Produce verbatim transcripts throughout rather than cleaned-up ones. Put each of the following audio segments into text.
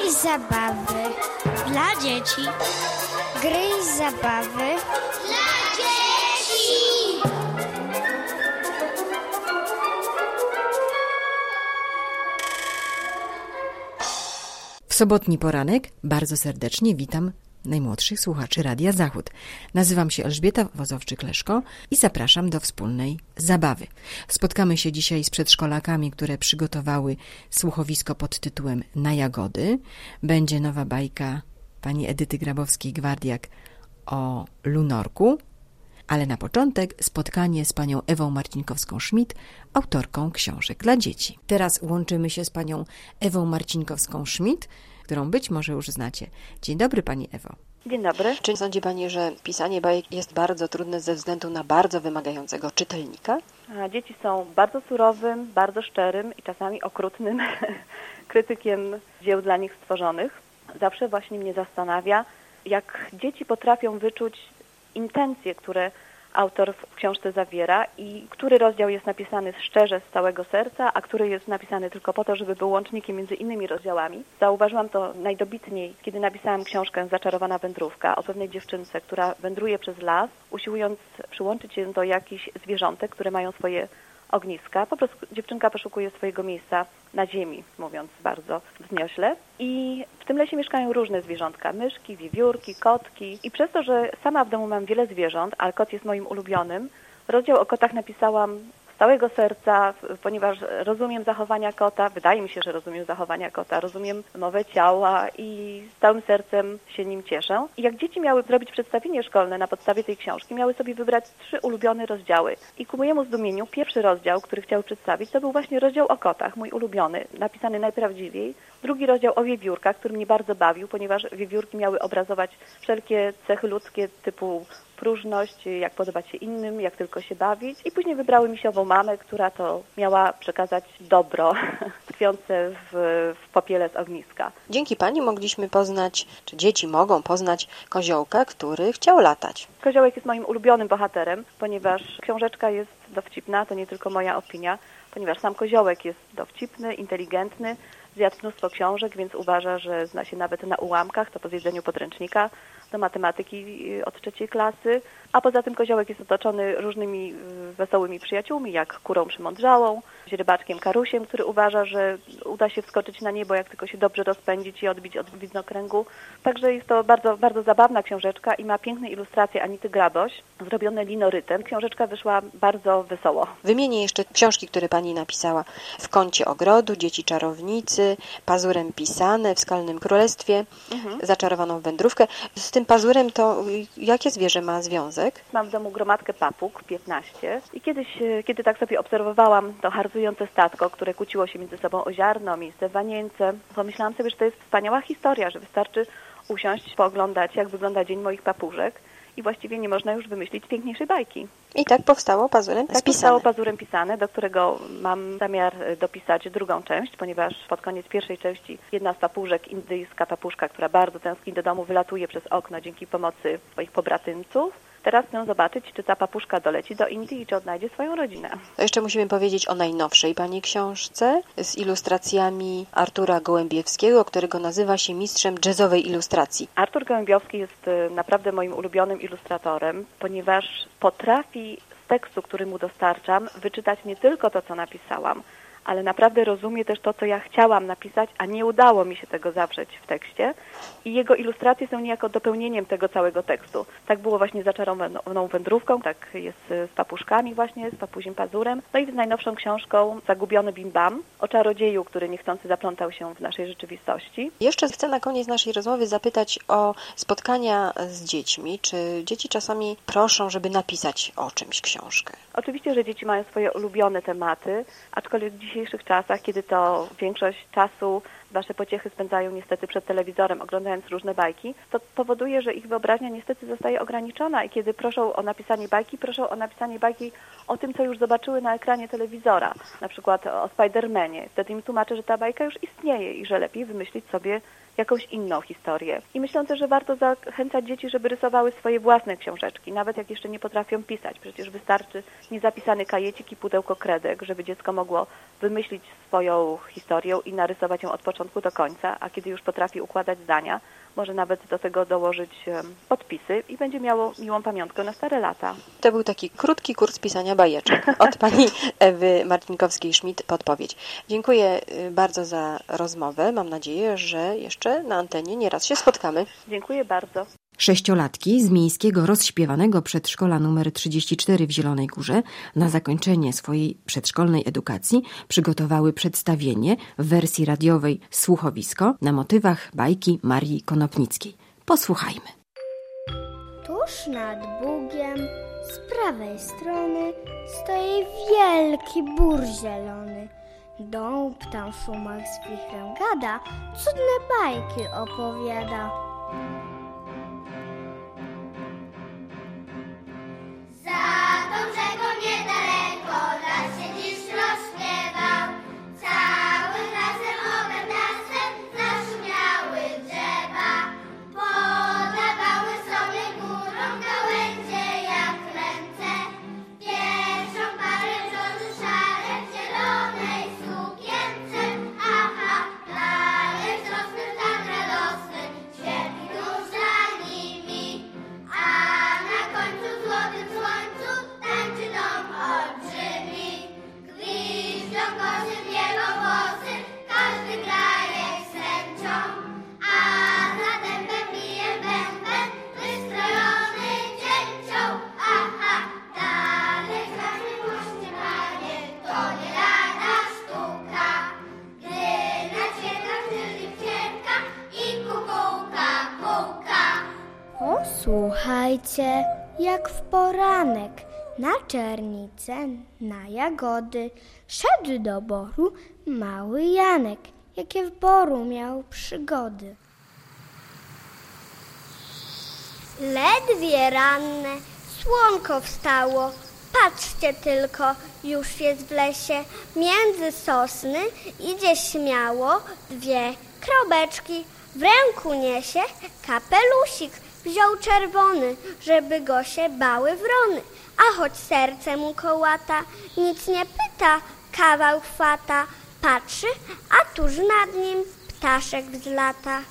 i zabawy dla dzieci. Gry i zabawy dla dzieci. W sobotni poranek bardzo serdecznie witam najmłodszych słuchaczy Radia Zachód. Nazywam się Elżbieta Wozowczyk-Leszko i zapraszam do wspólnej zabawy. Spotkamy się dzisiaj z przedszkolakami, które przygotowały słuchowisko pod tytułem Na jagody. Będzie nowa bajka pani Edyty Grabowskiej-Gwardiak o lunorku, ale na początek spotkanie z panią Ewą Marcinkowską-Schmidt, autorką książek dla dzieci. Teraz łączymy się z panią Ewą Marcinkowską-Schmidt, którą być może już znacie. Dzień dobry pani Ewo. Dzień dobry. Czy sądzi pani, że pisanie bajek jest bardzo trudne ze względu na bardzo wymagającego czytelnika? A dzieci są bardzo surowym, bardzo szczerym i czasami okrutnym krytykiem dzieł dla nich stworzonych. Zawsze właśnie mnie zastanawia, jak dzieci potrafią wyczuć intencje, które autor w książce zawiera i który rozdział jest napisany szczerze z całego serca, a który jest napisany tylko po to, żeby był łącznikiem między innymi rozdziałami. Zauważyłam to najdobitniej, kiedy napisałam książkę Zaczarowana wędrówka o pewnej dziewczynce, która wędruje przez las, usiłując przyłączyć się do jakichś zwierzątek, które mają swoje ogniska. Po prostu dziewczynka poszukuje swojego miejsca na ziemi, mówiąc bardzo wzniośle. I w tym lesie mieszkają różne zwierzątka, myszki, wiewiórki, kotki. I przez to, że sama w domu mam wiele zwierząt, a kot jest moim ulubionym, rozdział o kotach napisałam z całego serca, ponieważ rozumiem zachowania kota, wydaje mi się, że rozumiem zachowania kota, rozumiem mowę ciała i z całym sercem się nim cieszę. I jak dzieci miały zrobić przedstawienie szkolne na podstawie tej książki, miały sobie wybrać trzy ulubione rozdziały. I ku mojemu zdumieniu pierwszy rozdział, który chciały przedstawić, to był właśnie rozdział o kotach, mój ulubiony, napisany najprawdziwiej. Drugi rozdział o wiewiórkach, który mnie bardzo bawił, ponieważ wiewiórki miały obrazować wszelkie cechy ludzkie typu próżność, jak podobać się innym, jak tylko się bawić. I później wybrały misiową mamę, która to miała przekazać dobro tkwiące w, w popiele z ogniska. Dzięki pani mogliśmy poznać, czy dzieci mogą poznać koziołka, który chciał latać. Koziołek jest moim ulubionym bohaterem, ponieważ książeczka jest dowcipna, to nie tylko moja opinia, ponieważ sam koziołek jest dowcipny, inteligentny, zjadł mnóstwo książek, więc uważa, że zna się nawet na ułamkach, to po zjedzeniu podręcznika do matematyki od trzeciej klasy. A poza tym koziołek jest otoczony różnymi wesołymi przyjaciółmi, jak kurą przymądrzałą, źrebaczkiem Karusiem, który uważa, że uda się wskoczyć na niebo, jak tylko się dobrze rozpędzić i odbić od widnokręgu. Także jest to bardzo, bardzo zabawna książeczka i ma piękne ilustracje Anity Graboś, zrobione linorytem. Książeczka wyszła bardzo wesoło. Wymienię jeszcze książki, które pani napisała. W kącie ogrodu, Dzieci czarownicy, Pazurem pisane, W skalnym królestwie, mhm. Zaczarowaną wędrówkę. Z tym pazurem to jakie zwierzę ma związek? Mam w domu gromadkę papug, piętnaście. I kiedyś, kiedy tak sobie obserwowałam to harcujące statko, które kłóciło się między sobą o ziarno, miejsce w Wanieńce, pomyślałam sobie, że to jest wspaniała historia, że wystarczy usiąść, pooglądać, jak wygląda dzień moich papużek i właściwie nie można już wymyślić piękniejszej bajki. I tak powstało Pazurem tak pisane. powstało Pazurem pisane, do którego mam zamiar dopisać drugą część, ponieważ pod koniec pierwszej części jedna z papużek, indyjska papużka, która bardzo tęskni do domu, wylatuje przez okno dzięki pomocy swoich pobratymców. Teraz chcę zobaczyć, czy ta papuszka doleci do Indii i czy odnajdzie swoją rodzinę. To jeszcze musimy powiedzieć o najnowszej pani książce z ilustracjami Artura Gołębiewskiego, którego nazywa się mistrzem jazzowej ilustracji. Artur Gołębiowski jest naprawdę moim ulubionym ilustratorem, ponieważ potrafi z tekstu, który mu dostarczam, wyczytać nie tylko to, co napisałam, ale naprawdę rozumie też to, co ja chciałam napisać, a nie udało mi się tego zawrzeć w tekście. I jego ilustracje są niejako dopełnieniem tego całego tekstu. Tak było właśnie z Zaczarowaną wędrówką, tak jest z papuszkami właśnie, z papuzim pazurem. No i z najnowszą książką Zagubiony Bim Bam, o czarodzieju, który niechcący zaplątał się w naszej rzeczywistości. Jeszcze chcę na koniec naszej rozmowy zapytać o spotkania z dziećmi. Czy dzieci czasami proszą, żeby napisać o czymś książkę? Oczywiście, że dzieci mają swoje ulubione tematy, aczkolwiek w dzisiejszych czasach, kiedy to większość czasu wasze pociechy spędzają niestety przed telewizorem, oglądając różne bajki, to powoduje, że ich wyobraźnia niestety zostaje ograniczona i kiedy proszą o napisanie bajki, proszą o napisanie bajki o tym, co już zobaczyły na ekranie telewizora, na przykład o Spidermanie. Wtedy im tłumaczę, że ta bajka już istnieje i że lepiej wymyślić sobie jakąś inną historię. I myślę też, że warto zachęcać dzieci, żeby rysowały swoje własne książeczki, nawet jak jeszcze nie potrafią pisać. Przecież wystarczy niezapisany kajecik i pudełko kredek, żeby dziecko mogło wymyślić swoją historię i narysować ją od początku do końca, a kiedy już potrafi układać zdania, może nawet do tego dołożyć podpisy i będzie miało miłą pamiątkę na stare lata. To był taki krótki kurs pisania bajeczek od pani Ewy Marcinkowskiej-Schmidt podpowiedź. Dziękuję bardzo za rozmowę. Mam nadzieję, że jeszcze na antenie nieraz się spotkamy. Dziękuję bardzo. Sześciolatki z miejskiego rozśpiewanego przedszkola numer trzydzieści cztery w Zielonej Górze na zakończenie swojej przedszkolnej edukacji przygotowały przedstawienie w wersji radiowej Słuchowisko na motywach bajki Marii Konopnickiej. Posłuchajmy. Tuż nad Bugiem z prawej strony stoi wielki bór zielony. Dąb tam w szumach z wichrem gada, cudne bajki opowiada. Za tą rzeką niedaleko las się dziś rozśpiewał. Całym lasem oberdasem zaszumiały drzewa. Podawały sobie górą gałęzie jak ręce. Pierwszą parę brzozy szare w zielonej sukience. Aha, dalej wzrosły tak radosny, świetli tuż za nimi. A na końcu w złotym słońcu tańczy dom olbrzymi. Gwiżdżą kozy w niebo włosy, każdy graje z chęcią. A za dębem bije bęben, wystrojony dzięcią. Aha, dalej każdy właśnie panie, to nie lada sztuka. Gdy na ćwierkach tylni wcierka i kukułka puka. Posłuchajcie, jak w poranek na czernicę, na jagody szedł do boru mały Janek, jakie w boru miał przygody. Ledwie ranne słonko wstało, patrzcie tylko, już jest w lesie, między sosny idzie śmiało, dwie krobeczki w ręku niesie, kapelusik wziął czerwony, żeby go się bały wrony. A choć serce mu kołata, nic nie pyta, kawał chwata. Patrzy, a tuż nad nim ptaszek wzlata.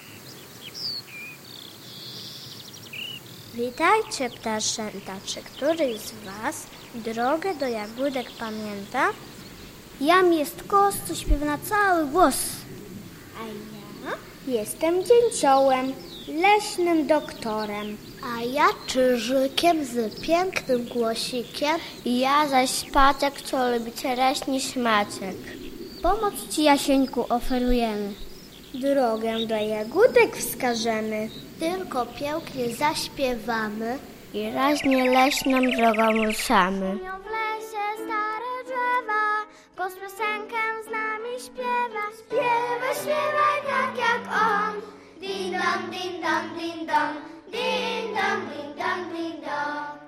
Witajcie, ptaszęta. Czy któryś z was drogę do jagódek pamięta? Jam jest kos, co śpiewa na cały głos. A ja jestem dzięciołem, leśnym doktorem. A ja czyżykiem z pięknym głosikiem. I ja zaś Spacek, co lubi czereśni szmaczek. Pomoc ci, Jasieńku, oferujemy. Drogę do jagódek wskażemy. Tylko pięknie zaśpiewamy i raźnie leśną drogą ruszamy. W lesie stare drzewa, głos piosenkę z nami śpiewa. Śpiewaj, śpiewaj tak jak on. Din don, din don, din don, din don, din don, din don.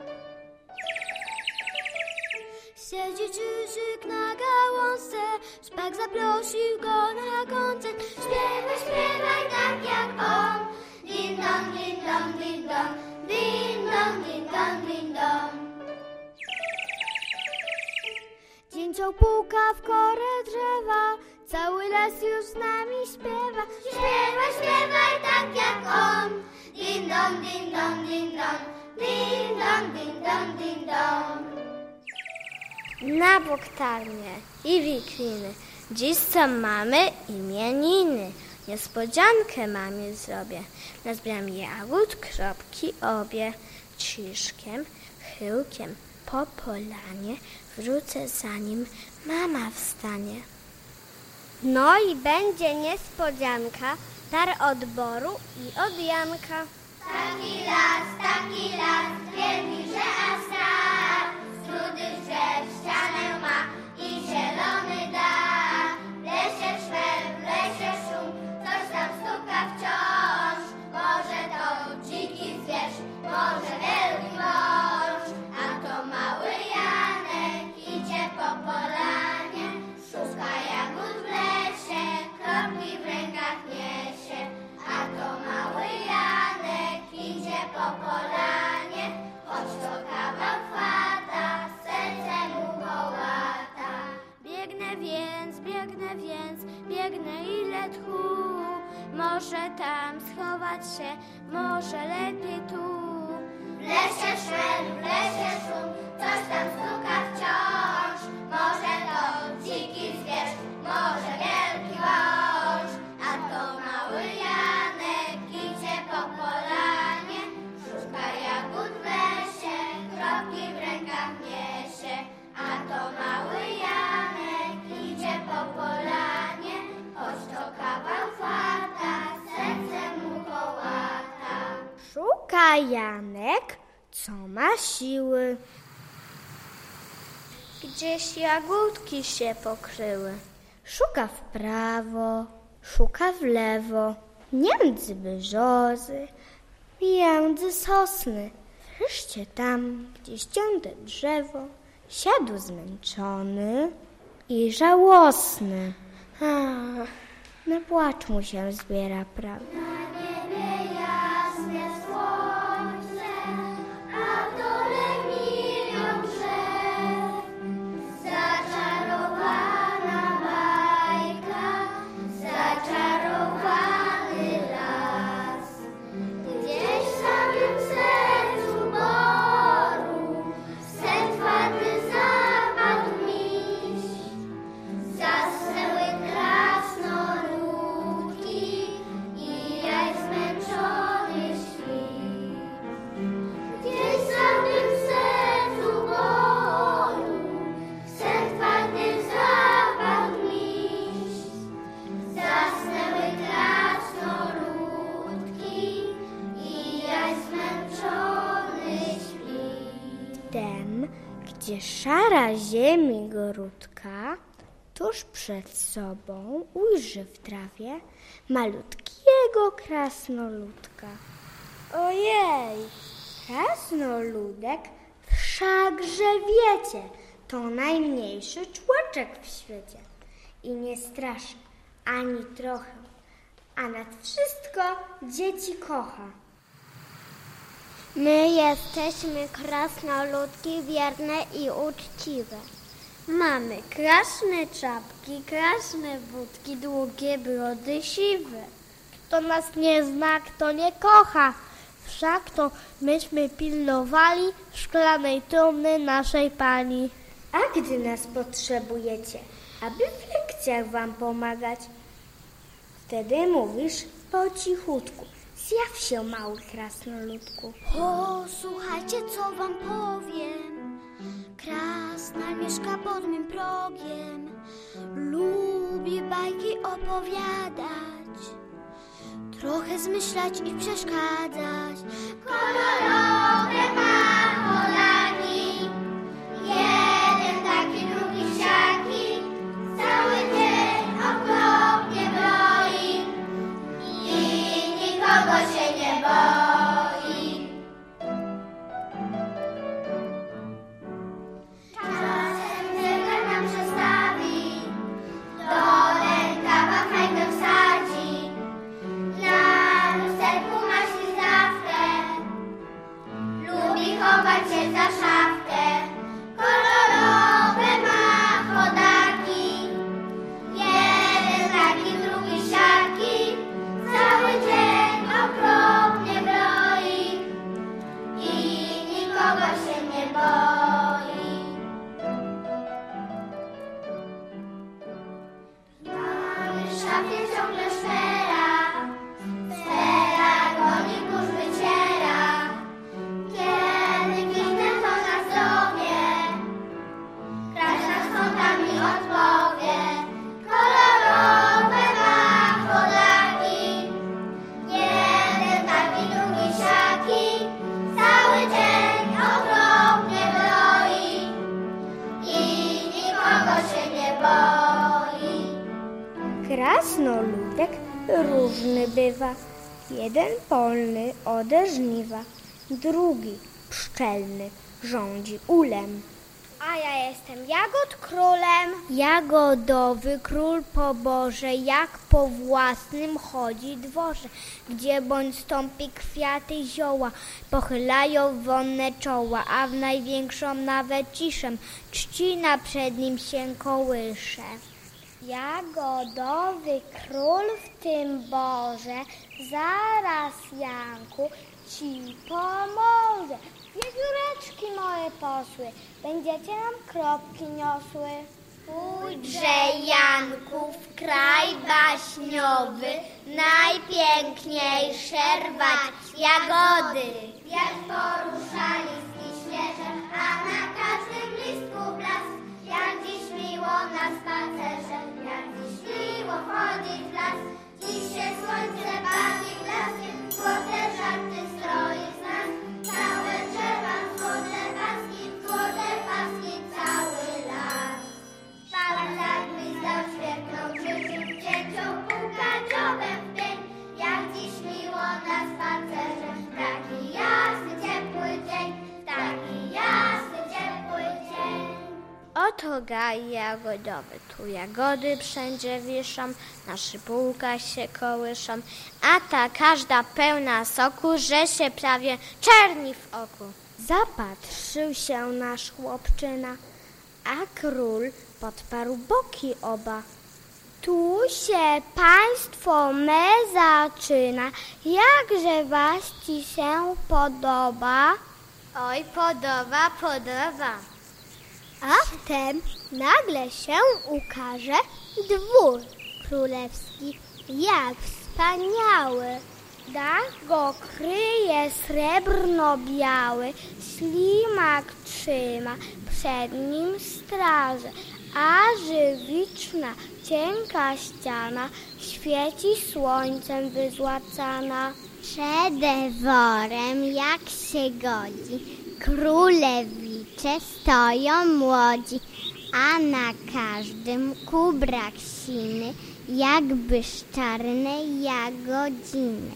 Siedzi czyżyk na gałązce, szpak zaprosił go na koncert. Śpiewaj, śpiewaj tak jak on. Din don, din don, din don, din don, din don, din don. Dzięcioł puka w korę drzewa, cały las już z nami śpiewa. Śpiewaj, śpiewaj tak jak on. Din don, din don, din don, din don, din don, din don. Na bok tarnie i wikliny, dziś co mamy imieniny. Niespodziankę mamie zrobię, nazbieram jagód, kropki obie. Ciszkiem, chyłkiem po polanie wrócę, zanim mama wstanie. No i będzie niespodzianka, dar od boru i od Janka. Taki las, taki las, wielki, że aż strach. Z rudych drzew ścianę ma i zielony dach. W lesie szmer, w lesie szum, coś tam stuka wciąż. Może to dziki zwierz, może wielki wąż. A to mały Janek idzie po polanie. Szuka jagód w lesie, kropki w rękach niesie. więc biegnę ile tchu. Może tam schować się, może lepiej tu. W lesie szmer, w lesie szum, coś tam stuka wciąż. Może to dziki zwierz, może wielki wąż. A to mały Janek idzie po polanie, szuka jagód w lesie, kropki w rękach niesie. A to mały Janek idzie po polanie, choć to kawał fata, serce mu kołata. Szuka Janek, co ma siły. Gdzieś jagódki się pokryły. Szuka w prawo, szuka w lewo, między brzozy, między sosny. Wreszcie tam, gdzie ścięte drzewo, siadł zmęczony i żałosny. Ach, na płacz mu się zbiera prawie. Na niebie jasne słońce, a w dole milion drzew. Zaczarowana bajka, zaczarowany las. Gdzieś w samym sercu boru sen twardy zapadł miś. Zasnęły krasnoludki i jak zmęczony śpi. Gdzieś w samym sercu boru sen twardy zapadł miś. Zasnęły krasnoludki i jak zmęczony śpi. Wtem, gdzie szara ziemi grudka, tuż przed sobą ujrzy w trawie malutkiego krasnoludka. Ojej, krasnoludek, wszakże wiecie, to najmniejszy człoczek w świecie i nie straszy ani trochę, a nad wszystko dzieci kocha. My jesteśmy krasnoludki wierne i uczciwe. Mamy krasne czapki, krasne wódki, długie brody siwe. Kto nas nie zna, kto nie kocha, wszak to myśmy pilnowali szklanej trumny naszej Pani. A gdy nas potrzebujecie, aby w lekcjach wam pomagać, wtedy mówisz po cichutku: zjaw się, mały krasnoludku. O, słuchajcie, co wam powiem. Krasnal mieszka pod mym progiem, lubi bajki opowiadać, trochę zmyślać i przeszkadzać. Kolorowe ma polaki, jeden taki, drugi siaki, cały dzień okropnie broi i nikogo się nie boi. Czasem zegar nam przestawi, do rękawa fajkę wsadzi, na lusterku ma ślizawkę, lubi chować się za szafkę. Kolorowe ma chodaki, jeden taki, drugi siaki, cały dzień okropnie broi i nikogo się nie boi. Mamy w szafie ciągle szpera, szpera goni, kurz wyciera. Kiedy kichnę, to na zdrowie, każda sprząta mi odpowie. Kolorowe ma chodaki, jeden taki, drugi siaki, cały dzień okropnie broi i nikogo się nie boi. Krasnoludek różny bywa, jeden polny ode żniwa, drugi pszczelny rządzi ulem. A ja jestem jagód królem. Jagodowy król po Boże, jak po własnym chodzi dworze, gdzie bądź stąpi kwiaty zioła, pochylają wonne czoła, a w największą nawet ciszę trzcina przed nim się kołysze. Jagodowy król w tym Boże, zaraz Janku ci pomoże. Wiewióreczki moje posły, będziecie nam kropki niosły. Pójdźże Janku w kraj baśniowy, najpiękniejsze rwać jagody. Jak porusza listki świeże, a na każdym listku blask. Jak dziś miło na spacerze, jak dziś miło wchodzić w las. Dziś się słońce bawi blaskiem, złote żarty stroi z nas. Całe drzewa, złote paski, złote paski, cały las. Pałac gwizdał, świetną krzyżył, cięcią puka dziobem w pień. Jak dziś miło na spacerze, taki jasny, ciepły dzień, taki jasny, ciepły dzień. Oto gaj jagodowy, tu jagody wszędzie wiszą, na szypułkach się kołyszą, a ta każda pełna soku, że się prawie czerni w oku. Zapatrzył się nasz chłopczyna, a król podparł boki oba. Tu się państwo me zaczyna, jakże was ci się podoba? Oj, podoba, podoba. A wtem nagle się ukaże dwór królewski, jak wspaniały. Dach go kryje srebrno-biały, ślimak trzyma przed nim straże, a żywiczna, cienka ściana świeci słońcem wyzłacana. Przed dworem, jak się godzi, królewicze stoją młodzi, a na każdym kubrak siny, jakby czarne jagodziny.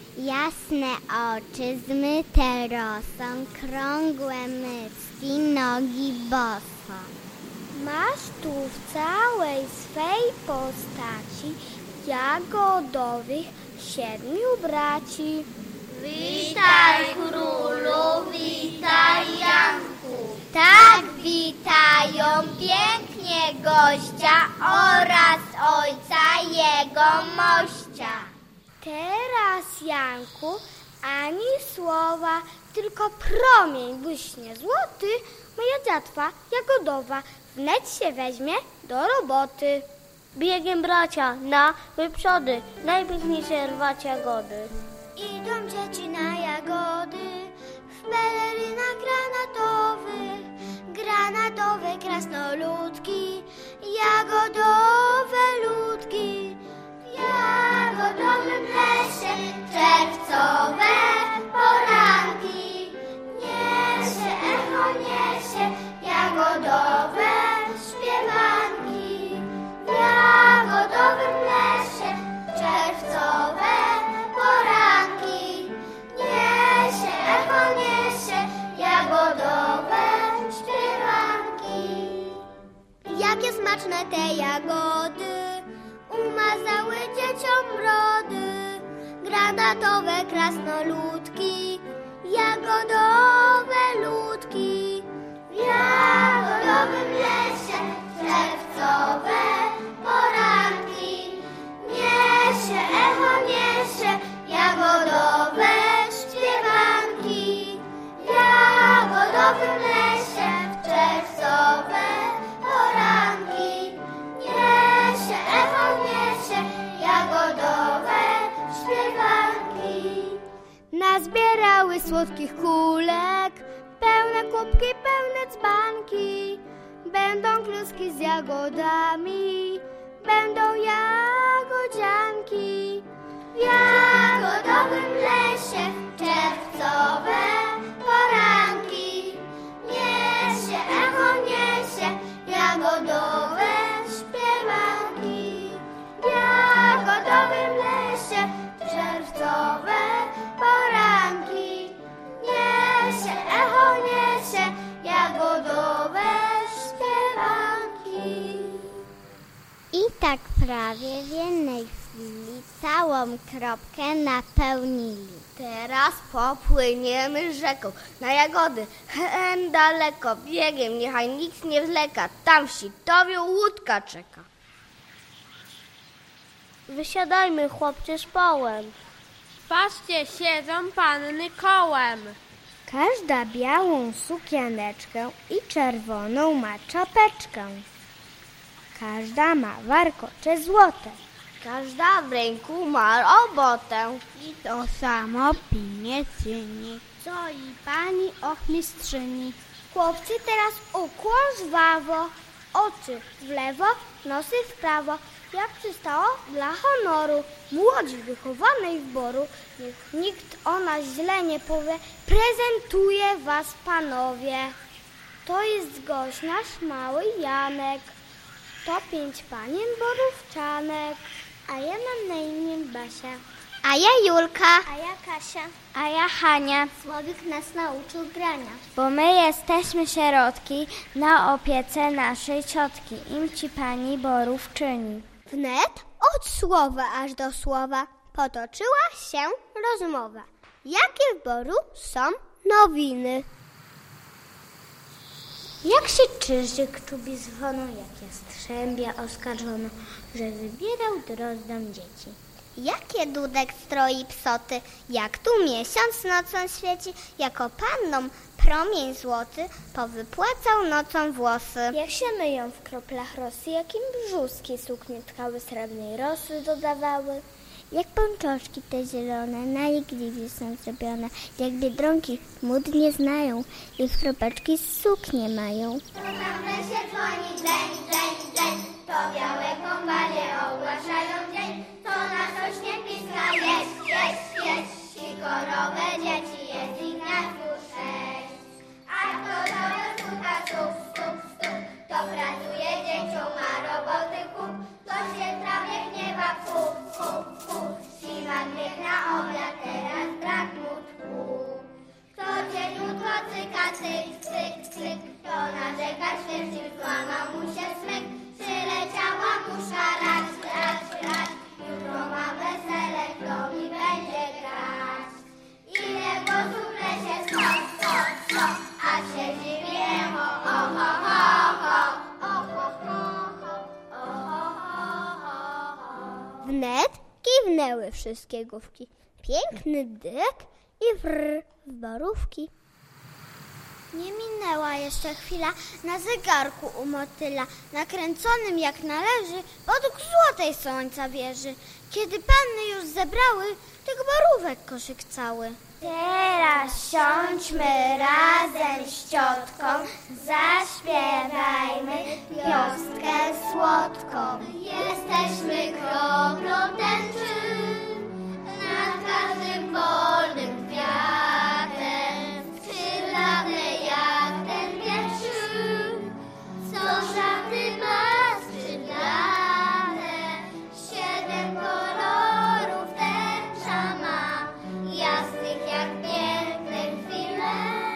Jasne oczy zmyte rosą, krągłe mycki, nogi boso. Masz tu w całej swej postaci jagodowych siedmiu braci. Witaj królu, witaj Janku. Tak witają pięknie gościa oraz ojca jego mościa. Teraz, Janku, ani słowa, tylko promień błyśnie złoty, moja dziatwa jagodowa wnet się weźmie do roboty. Biegiem bracia na wyprzody, najpiękniejsze rwać jagody. Idą dzieci na jagody, w pelerynach granatowych, granatowe krasnoludki, jagodowe ludki. W jagodowym lesie czerwcowe poranki, niesie echo, niesie jagodowe śpiewanki. W jagodowym lesie czerwcowe poranki, niesie echo, niesie jagodowe śpiewanki. Jakie smaczne te jagody, umazały dzieciom brody. Granatowe krasnoludki, jagodowe ludki. W jagodowym lesie czerwcowe poranki, niesie echo, niesie jagodowe śpiewanki. W jagodowym lesie czerwcowe poranki, niesie echo, niesie jagodowe śpiewanki. Nazbierały słodkich kulek, pełne kubki, pełne dzbanki. Będą kluski z jagodami, będą jagodzianki. W jagodowym lesie czerwcowe poranki, niesie echo, niesie jagodowe śpiewanki. W jagodowym lesie czerwcowe poranki, niesie echo, niesie jagodowe śpiewanki. I tak prawie w jednej chwili całą kropkę napełnili. Teraz popłyniemy rzeką na jagody, hen daleko, biegiem, niechaj nikt nie wleka, tam w Sitowiu łódka czeka. Wysiadajmy, chłopcze, z połem. Patrzcie, siedzą panny kołem. Każda białą sukieneczkę i czerwoną ma czapeczkę. Każda ma warkocze złote. Każda w ręku ma robotę. I to samo pinie czyni, co i pani ochmistrzyni. Chłopcy, teraz ukłon żwawo, oczy w lewo, nosy w prawo. Jak przystało dla honoru młodzi wychowanej w boru, niech nikt o nas źle nie powie, prezentuje was panowie. To jest gość nasz mały Janek, to pięć panien borówczanek, a ja mam na imię Basia. A ja Julka. A ja Kasia. A ja Hania. Słowik nas nauczył grania. Bo my jesteśmy sierotki na opiece naszej ciotki. Im ci pani borówczyni. Wnet od słowa aż do słowa potoczyła się rozmowa. Jakie w boru są nowiny? Jak się Czyżyk czubi zwono, jak Jastrzębia oskarżono, że wybierał drozdom dzieci. Jakie Dudek stroi psoty, jak tu miesiąc nocą świeci, jako pannom promień złoty powypłacał nocą włosy. Jak się myją w kroplach rosy, jakim brzuski suknie tkały srebrnej rosy dodawały. Jak pączoszki te zielone, najgliwie są zrobione, jak biedronki mód nie znają i w kropeczki suknie mają. To na wlesie dzwoni dleń, dleń, dleń, to białe kombanie ogłaszają dzień, to na sośnie piska jest, jest, jest, sikorowe dzieci, jest ich na dwóch sześć. A kto nowe słucha stóp, stóp, stóp, to pracuje dzieciom, ma roboty kup, to się trawie gniewa, fu, fu, fu, siwa gniew na obiad, teraz brak mu tchu. Kto cieniutko cyka, cyk, cyk, cyk, to narzeka świeżym, złamał mu się smyk, przyleciała muszka, rać, rać, rać, jutro ma wesele, kto mi będzie grać. Ile głosów w lesie, sto, sto, sto, a się dziwię, ho, ho, ho, ho, ho, ho, ho, ho, ho, ho, ho, ho. Wnet kiwnęły wszystkie główki. Piękny dyk i wrr w borówki. Nie minęła jeszcze chwila, na zegarku u motyla, nakręconym jak należy, podług złotej słońca wieży. Kiedy panny już zebrały, tych borówek koszyk cały. Teraz siądźmy razem z ciotką, zaśpiewajmy piosnkę słodką. Jesteśmy kroplą tęczy nad każdym polnym kwiatem, skrzydlane jak ten pierwszy, co szafy ma skrzydlane. Siedem kolorów tęcza ma, jasnych jak piękne chwile,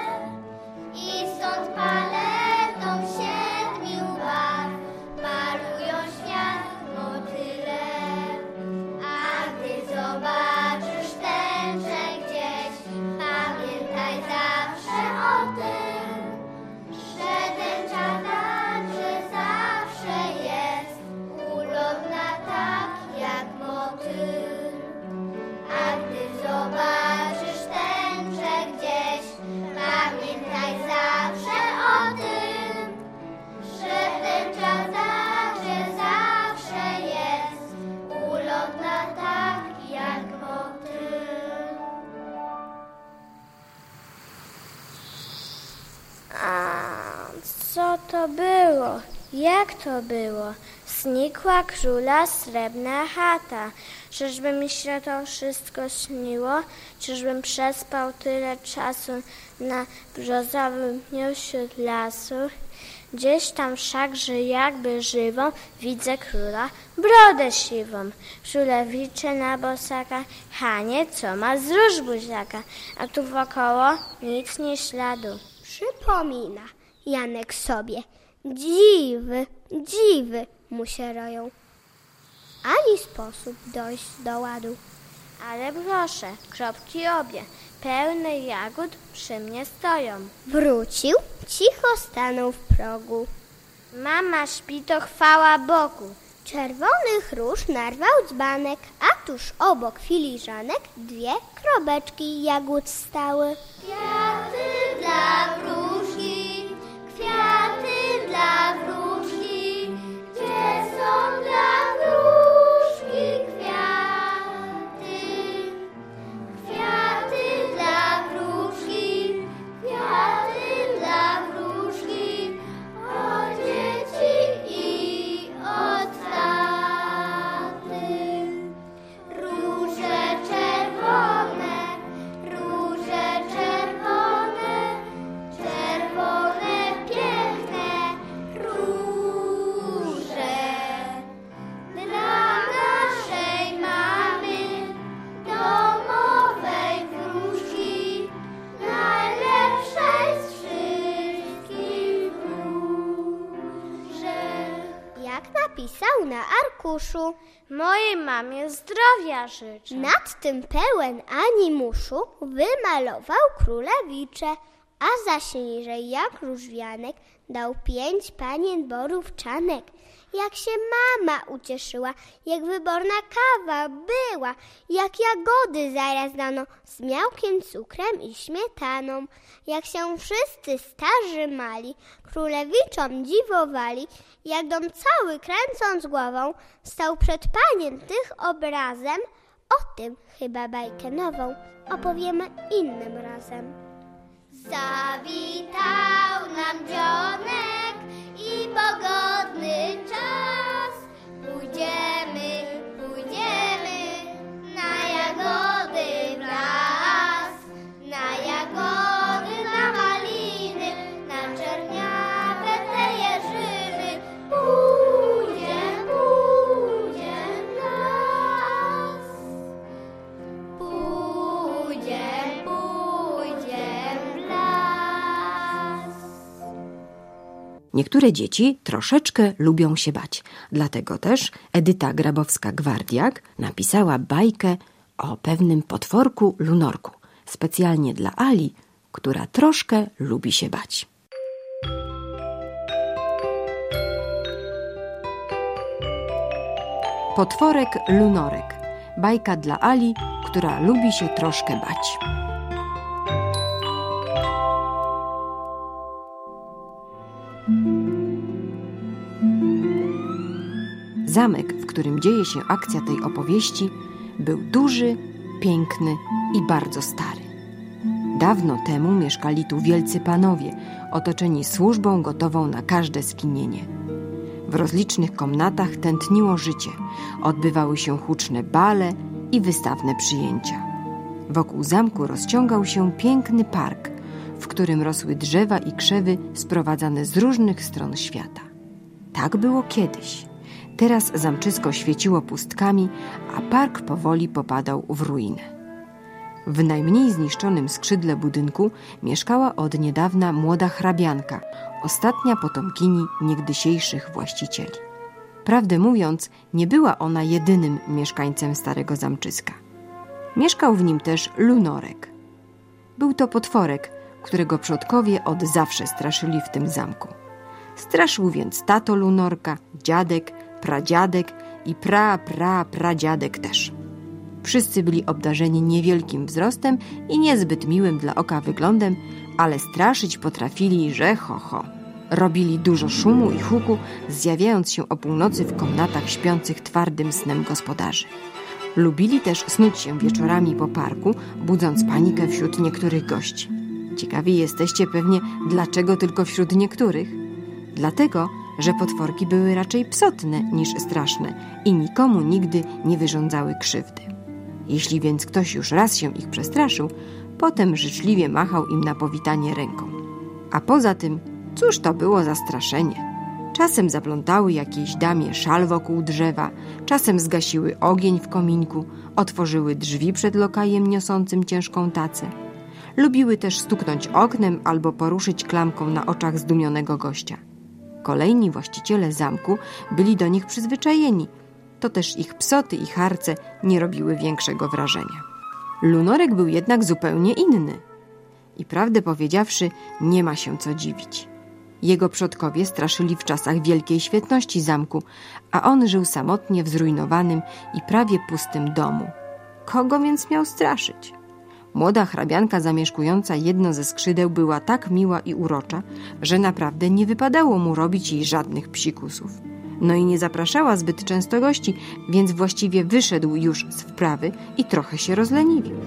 i stąd paletą siedmiu barw malują świat motyle. A gdy zobaczysz tęczę gdzieś, pamiętaj zawsze o tym, że tęcza także zawsze jest ulotna tak jak motyl. A gdy zobaczysz tęczę gdzieś, pamiętaj zawsze o tym, że tęcza także zawsze jest ulotna tak jak motyl. A co to było? Jak to było? Znikła króla srebrna chata. Czyżby mi się to wszystko śniło? Czyżbym przespał tyle czasu na brzozowym dniu wśród lasu? Gdzieś tam wszakże jakby żywą widzę króla brodę siwą. Królewicze na bosaka, Hanie, co ma z róż buziaka, a tu wokoło nic nie śladu. Przypomina Janek sobie, dziwy, dziwy mu się roją. Ani sposób dojść do ładu. Ale proszę, kropki obie, pełne jagód przy mnie stoją. Wrócił, cicho stanął w progu. Mama śpi, to chwała Bogu. Czerwonych róż narwał dzbanek, a tuż obok filiżanek dwie krobeczki jagód stały. Kwiaty dla wróżki, kwiaty dla wróżki, gdzie są dla wróżki kwiaty? Kwiaty dla wróżki, kwiaty dla wróżki, od dzieci i od taty. Róże czerwone, róże czerwone, czerwone piękne róże. Dla naszej mamy, domowej wróżki, najlepszej z wszystkich róże. Jak napisał na arkuszu, Mojej mamie zdrowia życzę. nad tym pełen animuszu wymalował królewicze, a zaś niżej jak różwianek dał pięć panien borówczanek. Jak się mama ucieszyła, jak wyborna kawa była, jak jagody zaraz dano z miałkiem, cukrem i śmietaną. Jak się wszyscy starzy mali królewiczom dziwowali, jak dom cały kręcąc głową stał przed panien tych obrazem, o tym chyba bajkę nową opowiemy innym razem. Zawitał nam dzionek i pogodny czas. Pójdziemy, pójdziemy na jagody w las. Na jagody, na maliny, na czerniawe te jeżyny. Pójdziem, pójdziem w las. Pójdziem, pójdziem w las. Niektóre dzieci troszeczkę lubią się bać. Dlatego też Edyta Grabowska-Gwardiak napisała bajkę o pewnym potworku lunorku. Specjalnie dla Ali, która troszkę lubi się bać. Potworek lunorek. Bajka dla Ali, która lubi się troszkę bać. Zamek, w którym dzieje się akcja tej opowieści, był duży, piękny i bardzo stary. Dawno temu mieszkali tu wielcy panowie, otoczeni służbą gotową na każde skinienie. W rozlicznych komnatach tętniło życie, odbywały się huczne bale i wystawne przyjęcia. Wokół zamku rozciągał się piękny park, w którym rosły drzewa i krzewy sprowadzane z różnych stron świata. Tak było kiedyś. Teraz zamczysko świeciło pustkami, a park powoli popadał w ruinę. W najmniej zniszczonym skrzydle budynku mieszkała od niedawna młoda hrabianka, ostatnia potomkini niegdysiejszych właścicieli. Prawdę mówiąc, nie była ona jedynym mieszkańcem starego zamczyska. Mieszkał w nim też lunorek. Był to potworek, którego przodkowie od zawsze straszyli w tym zamku. Straszył więc tato lunorka, dziadek, pradziadek i pra, pra, pradziadek też. Wszyscy byli obdarzeni niewielkim wzrostem i niezbyt miłym dla oka wyglądem, ale straszyć potrafili, że ho, ho. Robili dużo szumu i huku, zjawiając się o północy w komnatach śpiących twardym snem gospodarzy. Lubili też snuć się wieczorami po parku, budząc panikę wśród niektórych gości. Ciekawi jesteście pewnie, dlaczego tylko wśród niektórych? Dlatego, że potworki były raczej psotne niż straszne i nikomu nigdy nie wyrządzały krzywdy. Jeśli więc ktoś już raz się ich przestraszył, potem życzliwie machał im na powitanie ręką. A poza tym, cóż to było za straszenie? Czasem zaplątały jakiejś damie szal wokół drzewa, czasem zgasiły ogień w kominku, otworzyły drzwi przed lokajem niosącym ciężką tacę. Lubiły też stuknąć oknem albo poruszyć klamką na oczach zdumionego gościa. Kolejni właściciele zamku byli do nich przyzwyczajeni, to też ich psoty i harce nie robiły większego wrażenia. Lunorek był jednak zupełnie inny i prawdę powiedziawszy nie ma się co dziwić. Jego przodkowie straszyli w czasach wielkiej świetności zamku, a on żył samotnie w zrujnowanym i prawie pustym domu. Kogo więc miał straszyć? Młoda hrabianka zamieszkująca jedno ze skrzydeł była tak miła i urocza, że naprawdę nie wypadało mu robić jej żadnych psikusów. No i nie zapraszała zbyt często gości, więc właściwie wyszedł już z wprawy i trochę się rozleniwił.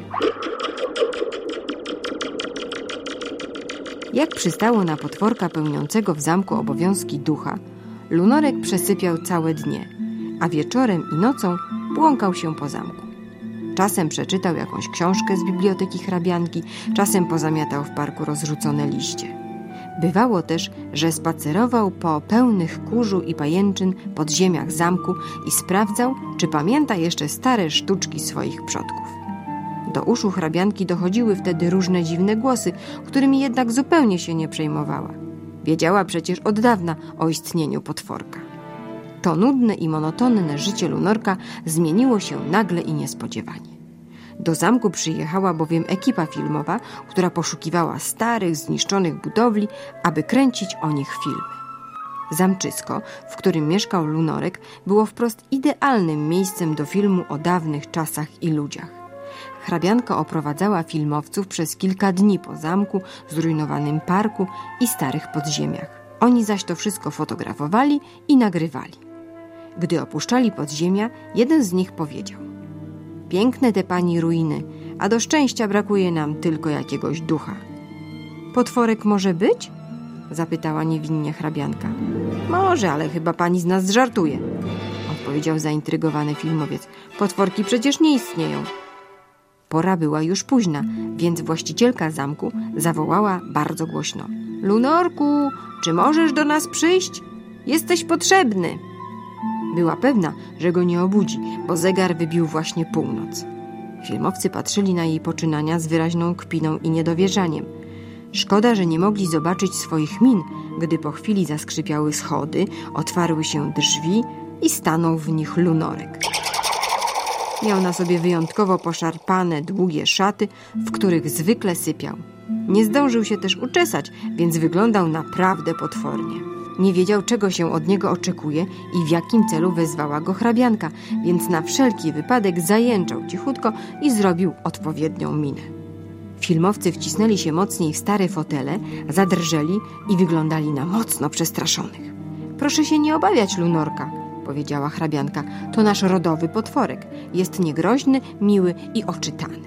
Jak przystało na potworka pełniącego w zamku obowiązki ducha, Lunorek przesypiał całe dnie, a wieczorem i nocą błąkał się po zamku. Czasem przeczytał jakąś książkę z biblioteki hrabianki, czasem pozamiatał w parku rozrzucone liście. Bywało też, że spacerował po pełnych kurzu i pajęczyn podziemiach zamku i sprawdzał, czy pamięta jeszcze stare sztuczki swoich przodków. Do uszu hrabianki dochodziły wtedy różne dziwne głosy, którymi jednak zupełnie się nie przejmowała. Wiedziała przecież od dawna o istnieniu potworka. To nudne i monotonne życie Lunorka zmieniło się nagle i niespodziewanie. Do zamku przyjechała bowiem ekipa filmowa, która poszukiwała starych, zniszczonych budowli, aby kręcić o nich filmy. Zamczysko, w którym mieszkał Lunorek, było wprost idealnym miejscem do filmu o dawnych czasach i ludziach. Hrabianka oprowadzała filmowców przez kilka dni po zamku, zrujnowanym parku i starych podziemiach. Oni zaś to wszystko fotografowali i nagrywali. Gdy opuszczali podziemia, jeden z nich powiedział: piękne te pani ruiny, a do szczęścia brakuje nam tylko jakiegoś ducha. Potworek może być? Zapytała niewinnie hrabianka. Może, ale chyba pani z nas żartuje, odpowiedział zaintrygowany filmowiec. Potworki przecież nie istnieją. Pora była już późna, więc właścicielka zamku zawołała bardzo głośno: Lunorku, czy możesz do nas przyjść? Jesteś potrzebny. Była pewna, że go nie obudzi, bo zegar wybił właśnie północ. Filmowcy patrzyli na jej poczynania z wyraźną kpiną i niedowierzaniem. Szkoda, że nie mogli zobaczyć swoich min, gdy po chwili zaskrzypiały schody, otwarły się drzwi i stanął w nich Lunorek. Miał na sobie wyjątkowo poszarpane, długie szaty, w których zwykle sypiał. Nie zdążył się też uczesać, więc wyglądał naprawdę potwornie. Nie wiedział, czego się od niego oczekuje i w jakim celu wezwała go hrabianka, więc na wszelki wypadek zajęczał cichutko i zrobił odpowiednią minę. Filmowcy wcisnęli się mocniej w stare fotele, zadrżeli i wyglądali na mocno przestraszonych. Proszę się nie obawiać Lunorka, powiedziała hrabianka. To nasz rodowy potworek. Jest niegroźny, miły i oczytany.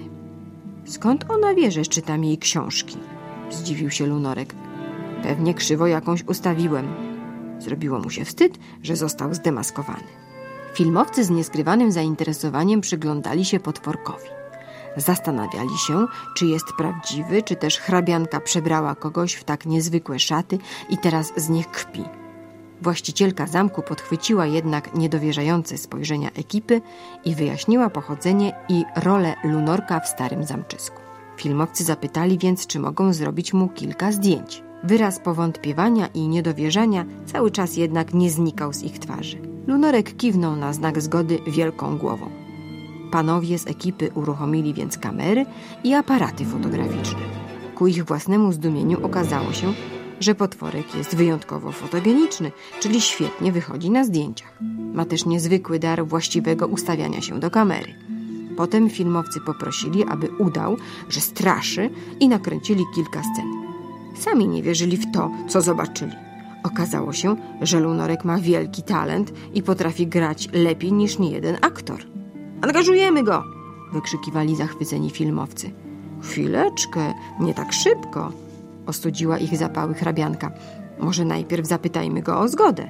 Skąd ona wie, że czytam jej książki? Zdziwił się Lunorek. Pewnie krzywo jakąś ustawiłem. Zrobiło mu się wstyd, że został zdemaskowany. Filmowcy z nieskrywanym zainteresowaniem przyglądali się potworkowi. Zastanawiali się, czy jest prawdziwy, czy też hrabianka przebrała kogoś w tak niezwykłe szaty i teraz z nich kpi. Właścicielka zamku podchwyciła jednak niedowierzające spojrzenia ekipy i wyjaśniła pochodzenie i rolę Lunorka w starym zamczysku. Filmowcy zapytali więc, czy mogą zrobić mu kilka zdjęć. Wyraz powątpiewania i niedowierzania cały czas jednak nie znikał z ich twarzy. Lunorek kiwnął na znak zgody wielką głową. Panowie z ekipy uruchomili więc kamery i aparaty fotograficzne. Ku ich własnemu zdumieniu okazało się, że potworek jest wyjątkowo fotogeniczny, czyli świetnie wychodzi na zdjęciach. Ma też niezwykły dar właściwego ustawiania się do kamery. Potem filmowcy poprosili, aby udał, że straszy, i nakręcili kilka scen. Sami nie wierzyli w to, co zobaczyli. Okazało się, że Lunorek ma wielki talent i potrafi grać lepiej niż niejeden aktor. Angażujemy go! Wykrzykiwali zachwyceni filmowcy. Chwileczkę, nie tak szybko, ostudziła ich zapały hrabianka. Może najpierw zapytajmy go o zgodę.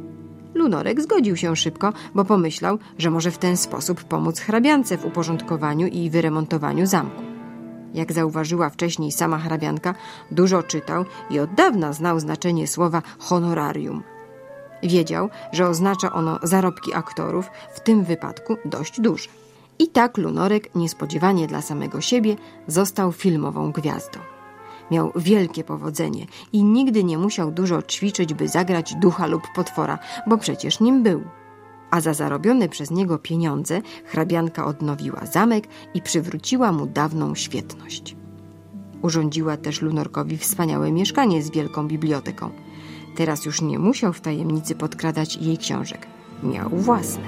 Lunorek zgodził się szybko, bo pomyślał, że może w ten sposób pomóc hrabiance w uporządkowaniu i wyremontowaniu zamku. Jak zauważyła wcześniej sama hrabianka, dużo czytał i od dawna znał znaczenie słowa honorarium. Wiedział, że oznacza ono zarobki aktorów, w tym wypadku dość duże. I tak Lunorek niespodziewanie dla samego siebie został filmową gwiazdą. Miał wielkie powodzenie i nigdy nie musiał dużo ćwiczyć, by zagrać ducha lub potwora, bo przecież nim był. A za zarobione przez niego pieniądze hrabianka odnowiła zamek i przywróciła mu dawną świetność. Urządziła też Lunorkowi wspaniałe mieszkanie z wielką biblioteką. Teraz już nie musiał w tajemnicy podkradać jej książek. Miał własne.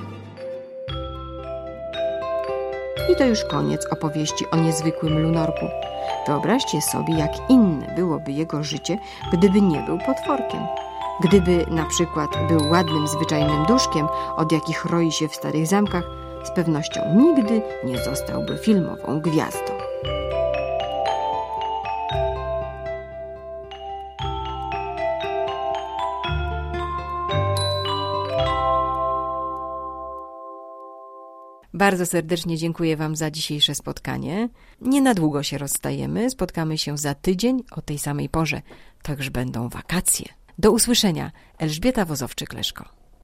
I to już koniec opowieści o niezwykłym lunorku. Wyobraźcie sobie, jak inne byłoby jego życie, gdyby nie był potworkiem. Gdyby na przykład był ładnym, zwyczajnym duszkiem, od jakich roi się w starych zamkach, z pewnością nigdy nie zostałby filmową gwiazdą. Bardzo serdecznie dziękuję Wam za dzisiejsze spotkanie. Nie na długo się rozstajemy. Spotkamy się za tydzień o tej samej porze. To już będą wakacje. Do usłyszenia. Elżbieta Wozowczyk-Leszko.